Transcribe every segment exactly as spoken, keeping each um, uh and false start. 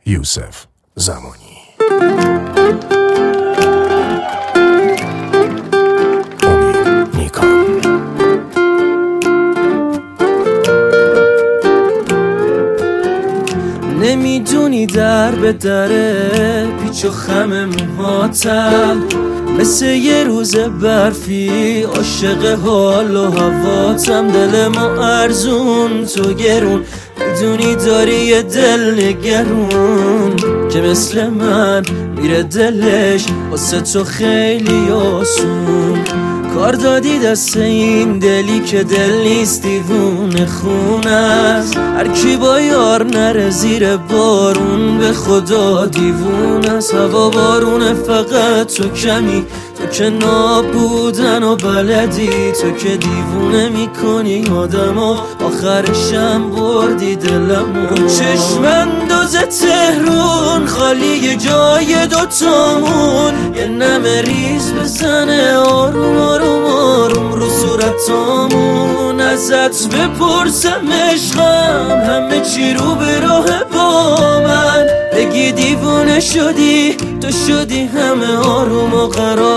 یوسف زمانی. امید نیکان. نمیدونی در به دره پیچ و خم موهاتم، مثل یه روز برفی عاشق حال و هواتم. دل ما ارزون تو گرون، میدونی داری یه دل نگرون که مثل من میره دلش واسه تو خیلی آسون. کار دادی دست این دلی که دل نیست دیوونه خون است. هر کی با یار نره زیر بارون به خدا دیوون است. هوا بارونه فقط تو کمی، تو که نابودن و بلدی، تو که دیوونه میکنی آدمو، آخرشم بردی دلمو. چشم انداز تهرون خالی جای دوتامون، یه نمه ریز بزنه آروم آروم آروم رو صورتامون. ازت بپرسم عشقم همه چی رو به راه با من، بگی دیوونه شدی تو شدی همه آروم و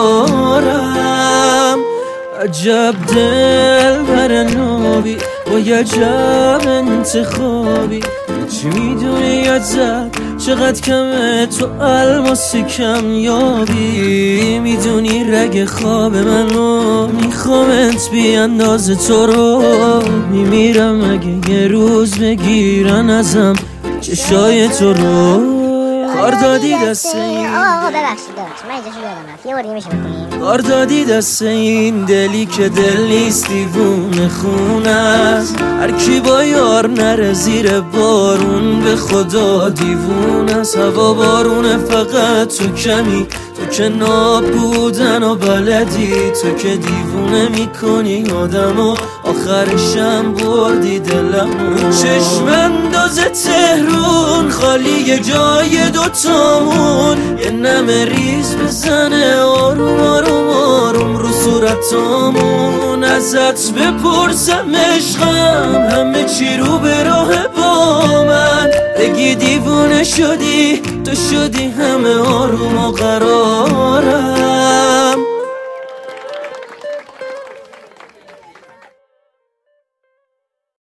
قرارم. عجب دل بر نابی با یه عجب انتخابی، چی میدونی ازت چقدر کمه تو الماسی کم یابی. میدونی رگ خواب منو میخوامت بی اندازه تو رو میمیرم اگه یه روز بگیرن ازم چشای تو رو. کار دادی دست این آقا ببخشید ببخشید من اجازه یادم رفت، یه بار دیگه میشه بکنیم؟ کار دادی دست این دلی که دل نیست دیوونه خون است. هر کی با یار نره زیر بارون به خدا دیوون است. هوا بارونه فقط تو کمی، تو که نابودن و بلدی، تو که دیوونه میکنی آدمو، آخرشم بردی دلمو. چشم انداز تهرون خالی جای دوتامون، یه نمه ریز بزنه آروم آروم آروم رو صورتامون. ازت بپرسم عشقم همه چی رو به راه با من، بگی دیوونه شدی تو شدی همه آروم و قرارم.